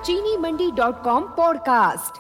चीनीमंडी.com podcast.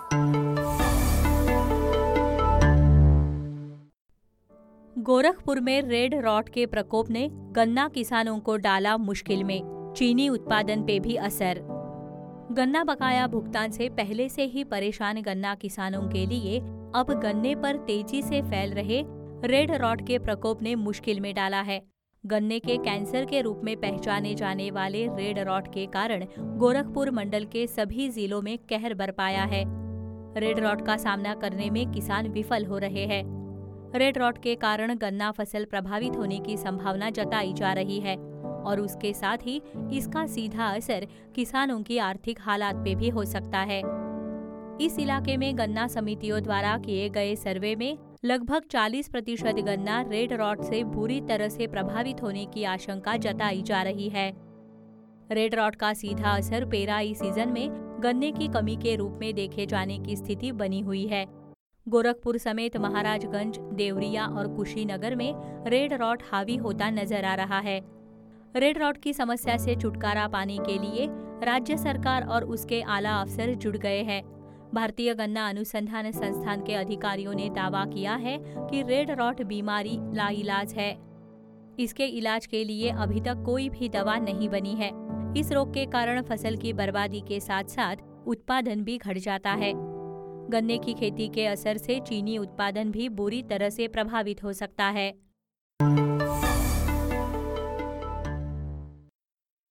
Gorakhpur में red rot के प्रकोप ने गन्ना किसानों को डाला मुश्किल में, चीनी उत्पादन पे भी असर। गन्ना बकाया भुगतान से पहले से ही परेशान गन्ना किसानों के लिए अब गन्ने पर तेजी से फैल रहे रेड रॉट के प्रकोप ने मुश्किल में डाला है। गन्ने के कैंसर के रूप में पहचाने जाने वाले रेड रॉट के कारण गोरखपुर मंडल के सभी जिलों में कहर बरपाया है। रेड रॉट का सामना करने में किसान विफल हो रहे हैं। रेड रॉट के कारण गन्ना फसल प्रभावित होने की संभावना जताई जा रही है और उसके साथ ही इसका सीधा असर किसानों की आर्थिक हालात पे भी हो सकता है। इस इलाके में गन्ना समितियों द्वारा किए गए सर्वे में लगभग 40% गन्ना रेड रॉट से बुरी तरह से प्रभावित होने की आशंका जताई जा रही है। रेड रॉट का सीधा असर पेराई सीजन में गन्ने की कमी के रूप में देखे जाने की स्थिति बनी हुई है। गोरखपुर समेत महाराजगंज, देवरिया और कुशीनगर में रेड रॉट हावी होता नजर आ रहा है। रेड रॉट की समस्या से छुटकारा पाने के लिए राज्य सरकार और उसके आला अफसर जुट गए हैं। भारतीय गन्ना अनुसंधान संस्थान के अधिकारियों ने दावा किया है कि रेड रॉट बीमारी लाइलाज है। इसके इलाज के लिए अभी तक कोई भी दवा नहीं बनी है। इस रोग के कारण फसल की बर्बादी के साथ साथ उत्पादन भी घट जाता है। गन्ने की खेती के असर से चीनी उत्पादन भी बुरी तरह से प्रभावित हो सकता है।